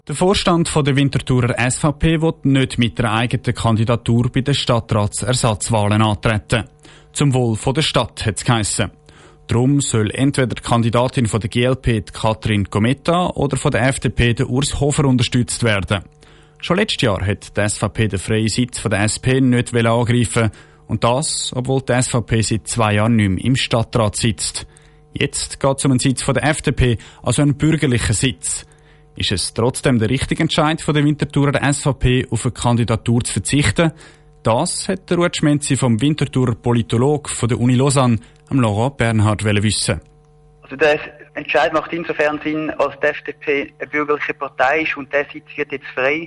Der Vorstand der Winterthurer SVP will nicht mit der eigenen Kandidatur bei den Stadtratsersatzwahlen antreten. Zum Wohl der Stadt hat es geheissen. Darum soll entweder die Kandidatin von der GLP, Katrin Gometta, oder von der FDP, der Urs Hofer, unterstützt werden. Schon letztes Jahr hat die SVP den freien Sitz von der SP nicht angreifen. Und das, obwohl die SVP seit 2 Jahren nicht mehr im Stadtrat sitzt. Jetzt geht es um einen Sitz von der FDP, also einen bürgerlichen Sitz. Ist es trotzdem der richtige Entscheid von der Winterthurer SVP, auf eine Kandidatur zu verzichten? Das hat der Ruud Schmenzi vom Winterthurer Politolog von der Uni Lausanne, Laurent Bernhard, wissen. Also der Entscheid macht insofern Sinn, als die FDP eine bürgerliche Partei ist und der Sitz wird jetzt frei.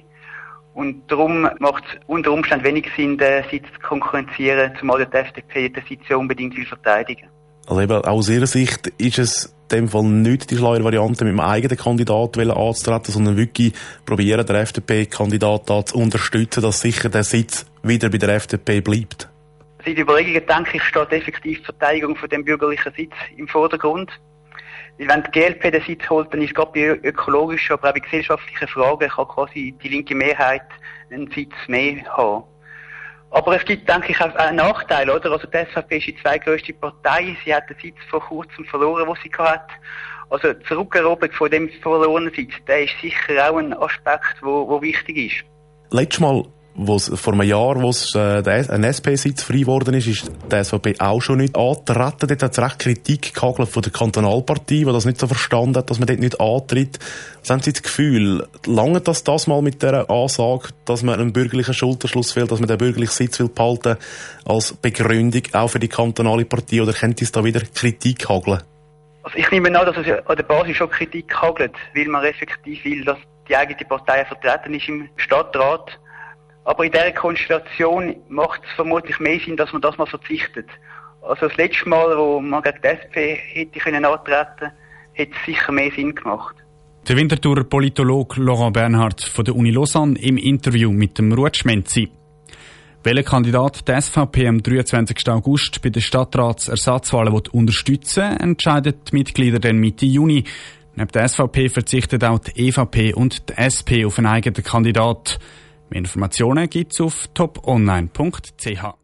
Und darum macht es unter Umständen wenig Sinn, den Sitz zu konkurrenzieren, zumal die FDP den Sitz ja unbedingt verteidigen will. Also eben, aus Ihrer Sicht ist es in dem Fall nicht die schlaue Variante, mit dem eigenen Kandidaten anzutreten, sondern wirklich probieren, den FDP-Kandidaten zu unterstützen, dass sicher der Sitz wieder bei der FDP bleibt. In den Überlegungen, denke ich, steht effektiv die Verteidigung von dem bürgerlichen Sitz im Vordergrund. Weil wenn die GLP den Sitz holt, dann ist gerade bei ökologischen, aber auch bei gesellschaftlichen Fragen kann quasi die linke Mehrheit einen Sitz mehr haben. Aber es gibt, denke ich, auch einen Nachteil, oder? Also die SVP ist die zweitgrößte Partei. Sie hat den Sitz vor kurzem verloren, den sie hatte. Also die Zurückeroberung von dem verlorenen Sitz, der ist sicher auch ein Aspekt, wo wichtig ist. Letztes Mal, vor einem Jahr, wo ein SP-Sitz frei geworden ist die SVP auch schon nicht angetreten. Dort hat es recht Kritik gehagelt von der Kantonalpartie, die das nicht so verstanden hat, dass man dort nicht antritt. Was haben Sie das Gefühl, langt das mal mit dieser Ansage, dass man einen bürgerlichen Schulterschluss will, dass man den bürgerlichen Sitz will behalten, als Begründung auch für die kantonale Partie, oder könnte es da wieder Kritik hageln? Also ich nehme an, dass es an der Basis schon Kritik hagelt, weil man effektiv will, dass die eigene Partei vertreten ist im Stadtrat. Aber in dieser Konstellation macht es vermutlich mehr Sinn, dass man das mal verzichtet. Also das letzte Mal, wo man gegen die SP hätte antreten können, hätte es sicher mehr Sinn gemacht. Der Winterthurer Politolog Laurent Bernhard von der Uni Lausanne im Interview mit dem Ruud Schmenzi. Welcher Kandidat die SVP am 23. August bei den Stadtratsersatzwahlen unterstützen will, entscheiden die Mitglieder dann Mitte Juni. Neben der SVP verzichtet auch die EVP und die SP auf einen eigenen Kandidat. Mehr Informationen gibt's auf toponline.ch.